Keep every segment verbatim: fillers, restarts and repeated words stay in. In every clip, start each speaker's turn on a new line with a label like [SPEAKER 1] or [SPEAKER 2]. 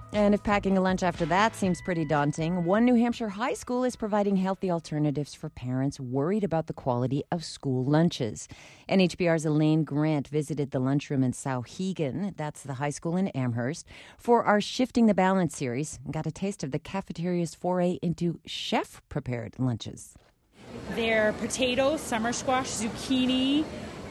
[SPEAKER 1] And if packing a lunch after that seems pretty daunting, one New Hampshire high school is providing healthy alternatives for parents worried about the quality of school lunches. N H B R's Elaine Grant visited the lunchroom in Souhegan, that's the high school in Amherst, for our Shifting the Balance series and got a taste of the cafeteria's foray into chef-prepared lunches.
[SPEAKER 2] They're potatoes, summer squash, zucchini,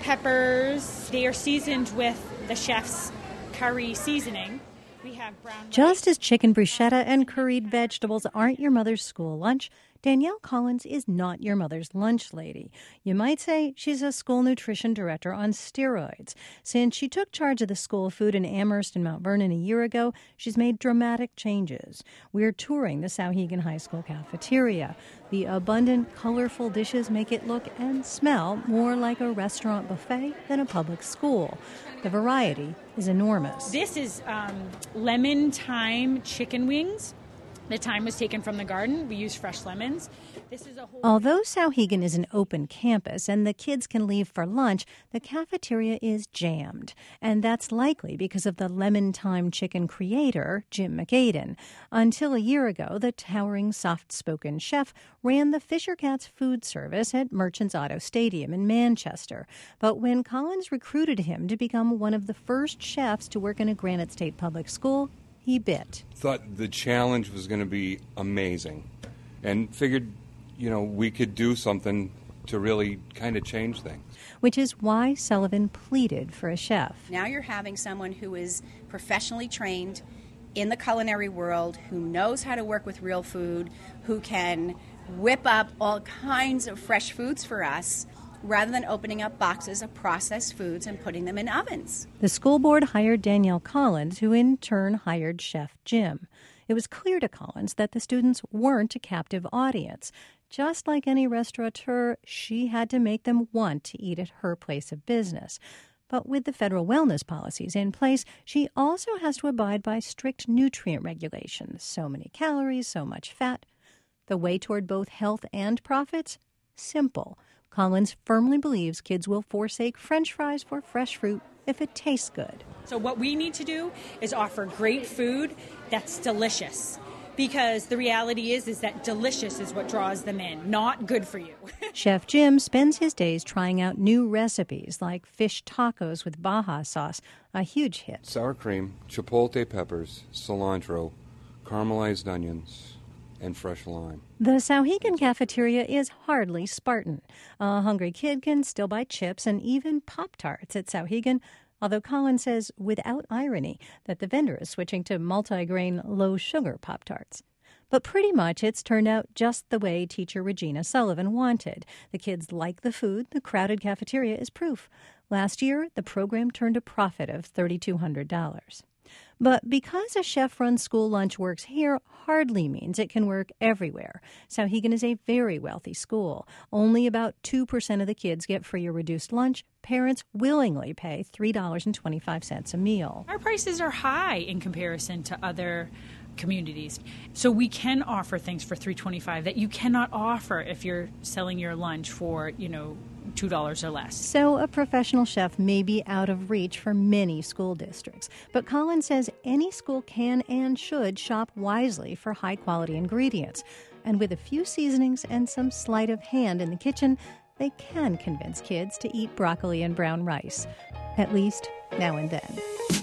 [SPEAKER 2] peppers. They are seasoned with the chef's curry seasoning. We have brown
[SPEAKER 3] Just as chicken bruschetta and curried vegetables aren't your mother's school lunch, Danielle Collins is not your mother's lunch lady. You might say she's a school nutrition director on steroids. Since she took charge of the school food in Amherst and Mount Vernon a year ago, she's made dramatic changes. We're touring the Souhegan High School cafeteria. The abundant, colorful dishes make it look and smell more like a restaurant buffet than a public school. The variety is enormous.
[SPEAKER 2] This is um, lemon thyme chicken wings. The thyme was taken from the garden. We use fresh lemons. This is a whole
[SPEAKER 3] Although Souhegan is an open campus and the kids can leave for lunch, the cafeteria is jammed. And that's likely because of the lemon thyme chicken creator, Jim McAden. Until a year ago, the towering, soft-spoken chef ran the Fisher Cats food service at Merchants Auto Stadium in Manchester. But when Collins recruited him to become one of the first chefs to work in a Granite State public school, he bit.
[SPEAKER 4] Thought the challenge was going to be amazing and figured, you know, we could do something to really kind of change things.
[SPEAKER 3] Which is why Sullivan pleaded for a chef.
[SPEAKER 5] Now you're having someone who is professionally trained in the culinary world, who knows how to work with real food, who can whip up all kinds of fresh foods for us, rather than opening up boxes of processed foods and putting them in ovens.
[SPEAKER 3] The school board hired Danielle Collins, who in turn hired Chef Jim. It was clear to Collins that the students weren't a captive audience. Just like any restaurateur, she had to make them want to eat at her place of business. But with the federal wellness policies in place, she also has to abide by strict nutrient regulations. So many calories, so much fat. The way toward both health and profits? Simple. Collins firmly believes kids will forsake French fries for fresh fruit if it tastes good.
[SPEAKER 2] So what we need to do is offer great food that's delicious. Because the reality is, is that delicious is what draws them in, not good for you.
[SPEAKER 3] Chef Jim spends his days trying out new recipes like fish tacos with Baja sauce, a huge hit.
[SPEAKER 4] Sour cream, chipotle peppers, cilantro, caramelized onions, and fresh lime.
[SPEAKER 3] The Souhegan cafeteria is hardly Spartan. A hungry kid can still buy chips and even Pop-Tarts at Souhegan, although Collins says, without irony, that the vendor is switching to multi-grain, low-sugar Pop-Tarts. But pretty much it's turned out just the way teacher Regina Sullivan wanted. The kids like the food. The crowded cafeteria is proof. Last year, the program turned a profit of three thousand two hundred dollars. But because a chef-run school lunch works here hardly means it can work everywhere. Souhegan is a very wealthy school. Only about two percent of the kids get free or reduced lunch. Parents willingly pay three dollars and twenty-five cents a meal.
[SPEAKER 2] Our prices are high in comparison to other communities. So we can offer things for three dollars and twenty-five cents that you cannot offer if you're selling your lunch for, you know, two dollars or less.
[SPEAKER 3] So a professional chef may be out of reach for many school districts. But Collins says any school can and should shop wisely for high-quality ingredients. And with a few seasonings and some sleight of hand in the kitchen, they can convince kids to eat broccoli and brown rice. At least now and then.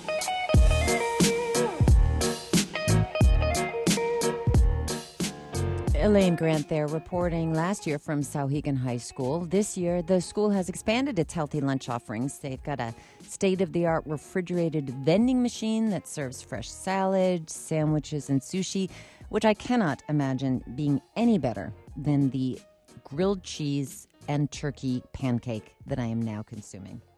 [SPEAKER 1] Elaine Grant there reporting last year from Souhegan High School. This year, the school has expanded its healthy lunch offerings. They've got a state-of-the-art refrigerated vending machine that serves fresh salads, sandwiches, and sushi, which I cannot imagine being any better than the grilled cheese and turkey pancake that I am now consuming.